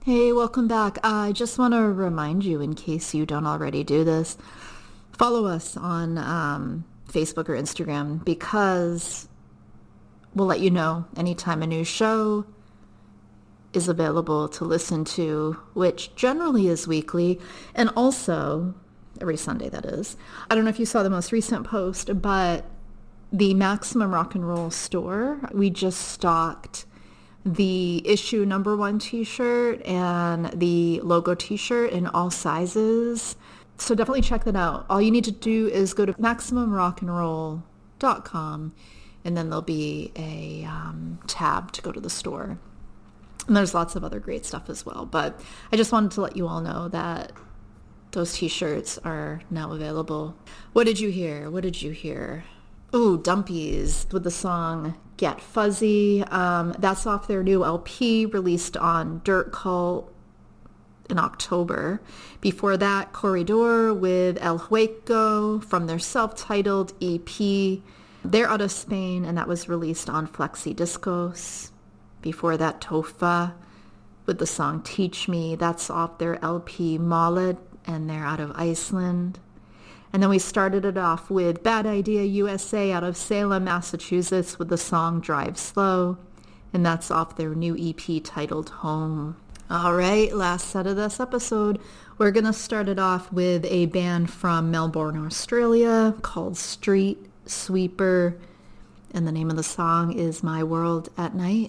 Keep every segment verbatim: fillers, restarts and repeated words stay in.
Hey, welcome back. Uh, I just want to remind you, in case you don't already do this, follow us on um, Facebook or Instagram, because we'll let you know anytime a new show is available to listen to, which generally is weekly, and also every Sunday, that is. I don't know if you saw the most recent post, but the Maximum Rock and Roll store, we just stocked the issue number one t-shirt and the logo t-shirt in all sizes. So definitely check that out. All you need to do is go to maximum rock and roll dot com, and then there'll be a um, tab to go to the store. And there's lots of other great stuff as well. But I just wanted to let you all know that those t-shirts are now available. What did you hear? What did you hear? Ooh, Dumpies with the song Get Fuzzy. Um, that's off their new L P released on Dirt Cult in October. Before that, Corridor with El Hueco from their self-titled E P. They're out of Spain, and that was released on Flexi Discos. Before that, Tofa with the song Teach Me. That's off their L P Mallet, and they're out of Iceland. And then we started it off with Bad Idea U S A out of Salem, Massachusetts with the song Drive Slow. And that's off their new E P titled Home. All right, last set of this episode. We're going to start it off with a band from Melbourne, Australia called Street Sweeper. And the name of the song is My World at Night.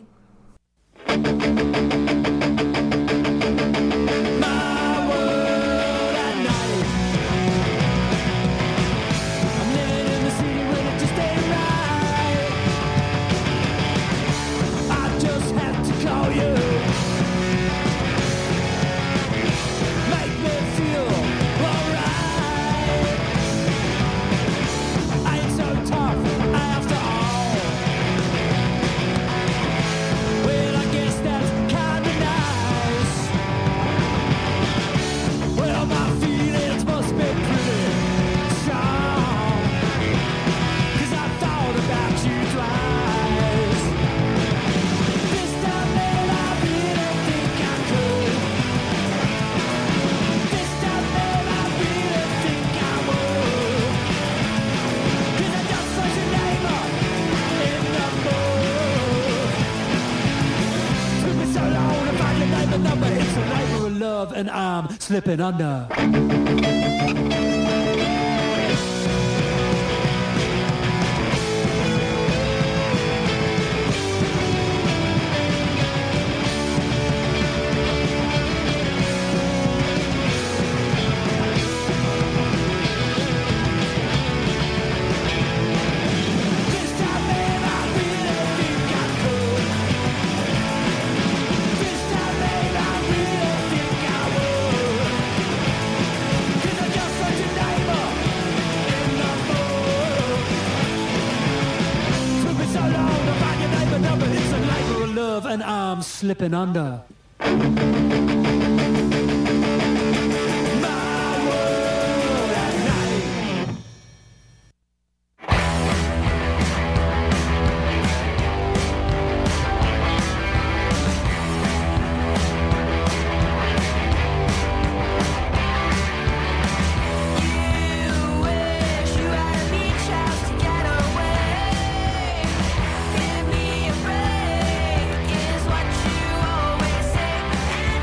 And I'm slipping under. And I'm slipping under. Give me a break is what you always say.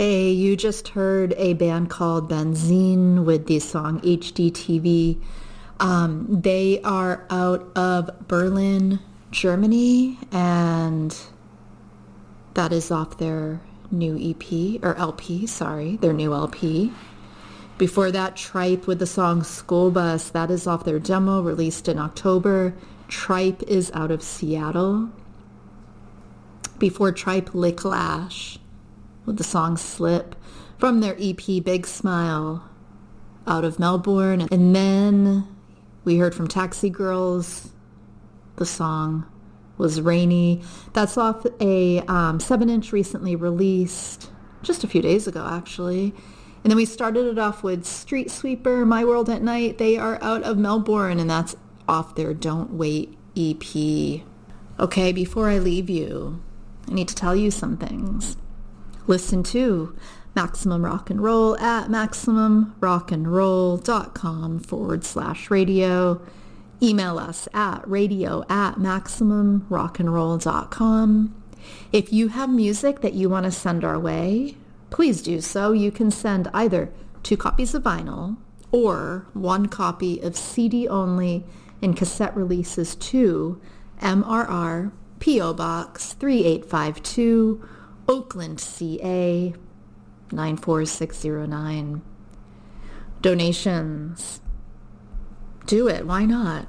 Okay, you just heard a band called Benzene with the song H D T V. Um, they are out of Berlin, Germany, and that is off their new E P, or L P, sorry, their new L P. Before that, Tripe with the song School Bus, that is off their demo released in October. Tripe is out of Seattle. Before Tripe, Licklash with the song Slip from their E P Big Smile out of Melbourne. And then we heard from Taxi Girls. The song was Rainy. That's off a um, seven inch recently released just a few days ago, actually. And then we started it off with Street Sweeper, My World at Night. They are out of Melbourne, and that's off their Don't Wait E P. Okay, before I leave you, I need to tell you some things. Listen to Maximum Rock and Roll at maximumrockandroll.com forward slash radio. Email us at radio at maximumrockandroll.com. If you have music that you want to send our way, please do so. You can send either two copies of vinyl or one copy of C D only and cassette releases to M R R, P O Box three eight five two, Oakland, C A nine four six zero nine. Donations. Do it. Why not?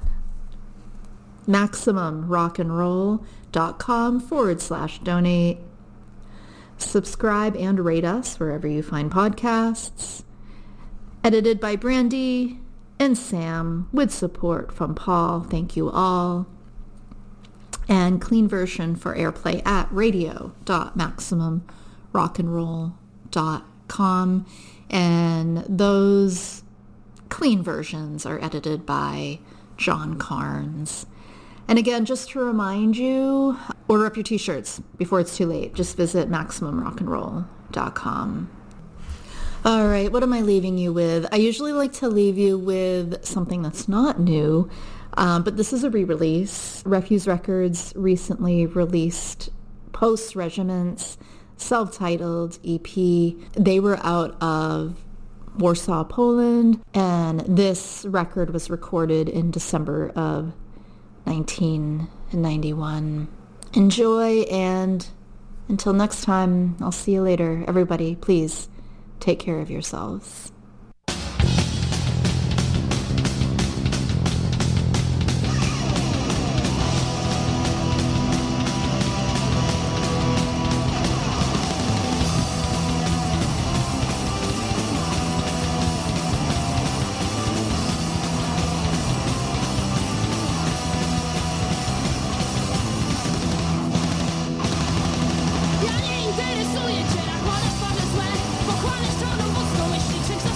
MaximumRockandRoll.com forward slash donate. Subscribe and rate us wherever you find podcasts. Edited by Brandy and Sam with support from Paul. Thank you all. And clean version for airplay at radio dot maximum rock and roll dot com. And those clean versions are edited by John Carnes. And again, just to remind you, order up your t-shirts before it's too late. Just visit maximum rock and roll dot com. All right, what am I leaving you with? I usually like to leave you with something that's not new, um, but this is a re-release. Refuse Records recently released Post Regiment's self-titled E P. They were out of Warsaw, Poland, and this record was recorded in December of nineteen ninety-one. Enjoy, and until next time, I'll see you later. Everybody, please take care of yourselves. Ja nie interesuje cię, nakładasz spodnie złe, pochłaniasz czarną boską myśli, czym chcesz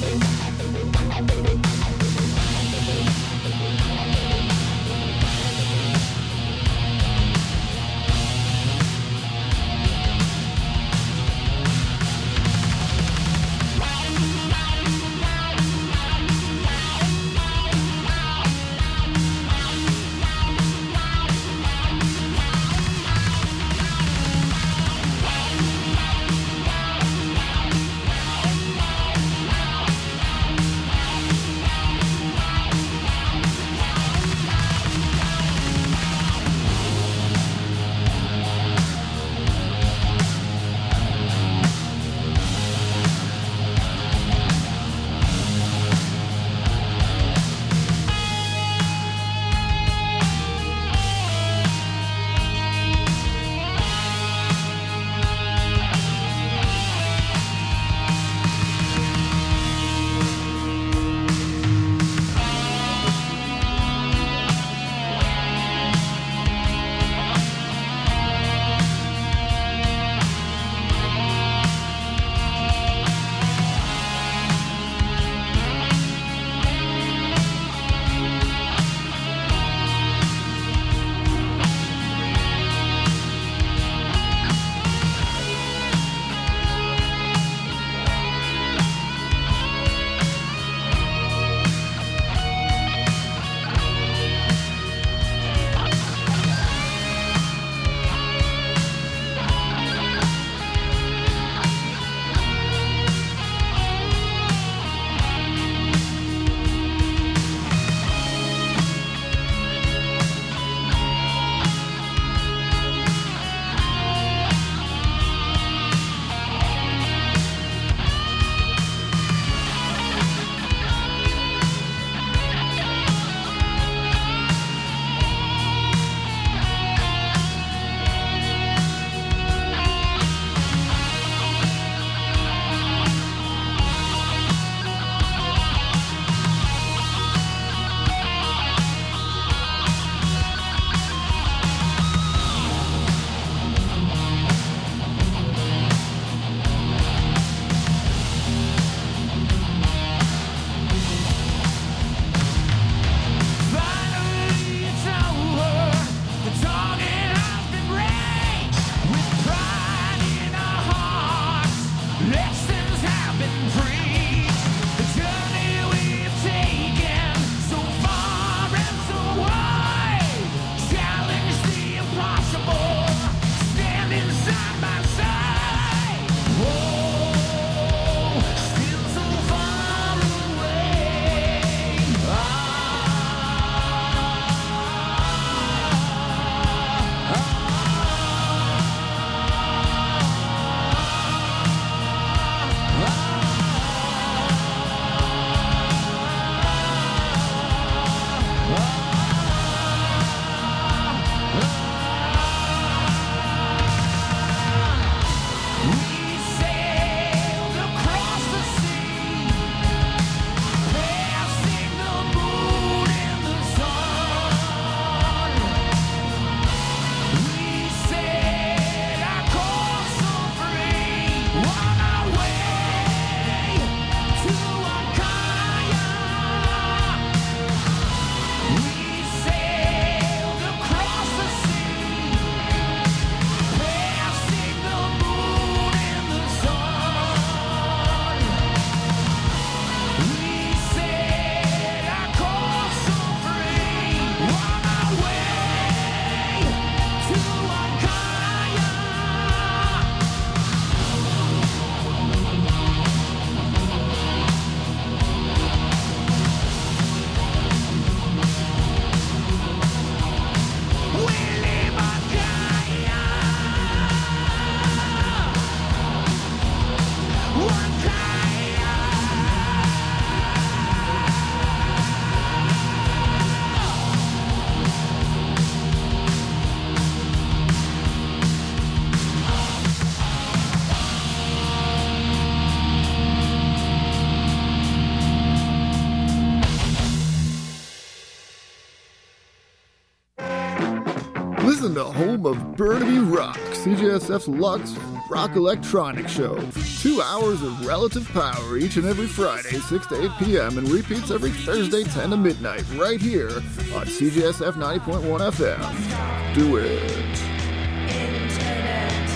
Listen to Home of Burnaby Rocks C J S F's Lux Rock Electronic Show. Two hours of relative power each and every Friday, six to eight p.m. and repeats every Thursday, ten to midnight, right here on C J S F ninety point one F M. Do it.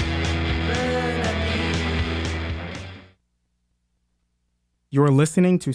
You are listening to